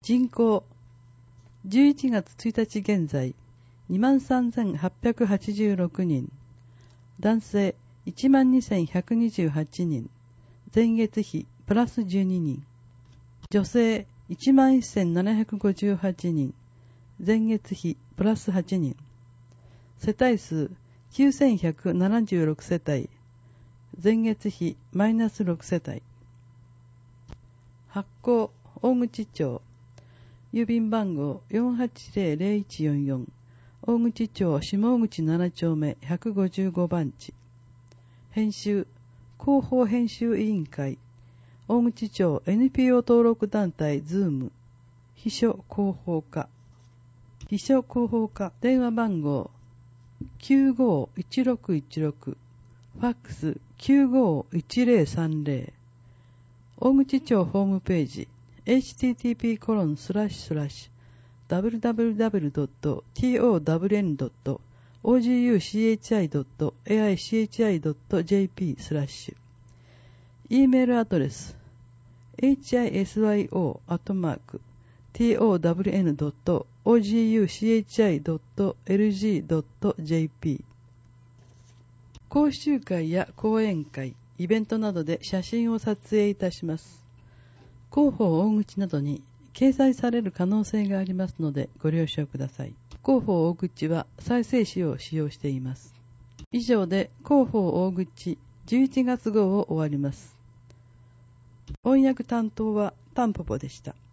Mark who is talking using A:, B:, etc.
A: 人口11月1日現在 23,886 人、男性 12,128 人、前月比プラス12人、女性 11,758 人、前月比プラス8人、世帯数 9,176 世帯、前月比マイナス6世帯。発行大口町、郵便番号 480-0144、大口町下口7丁目155番地。編集広報編集委員会、大口町 NPO 登録団体ズーム、秘書広報課。電話番号 951616、ファックス 951030。大口町ホームページ http://www.town.oguchi.aichi.jp/。 E メールアドレス hisyo@town.oguchi.lg.jp。 講習会や講演会、イベントなどで写真を撮影いたします。広報大口などに掲載される可能性がありますのでご了承ください。広報大口は再生紙を使用しています。以上で広報大口11月号を終わります。翻訳担当はタンポポでした。